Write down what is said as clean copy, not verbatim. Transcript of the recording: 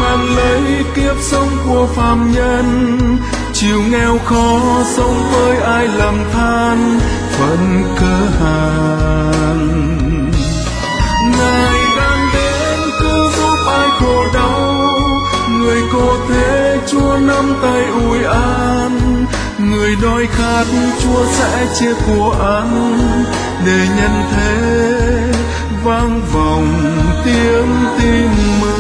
ngàn lấy kiếp sống của phàm nhân, chịu nghèo khó sống với ai lầm than phận cơ hàn. Ngài đang đến cứu giúp ai khổ đau, người cô thế Chúa nắm tay ủi an, người đói khát Chúa sẽ chia của ăn, để nhân thế vang vọng tiếng tin mừng.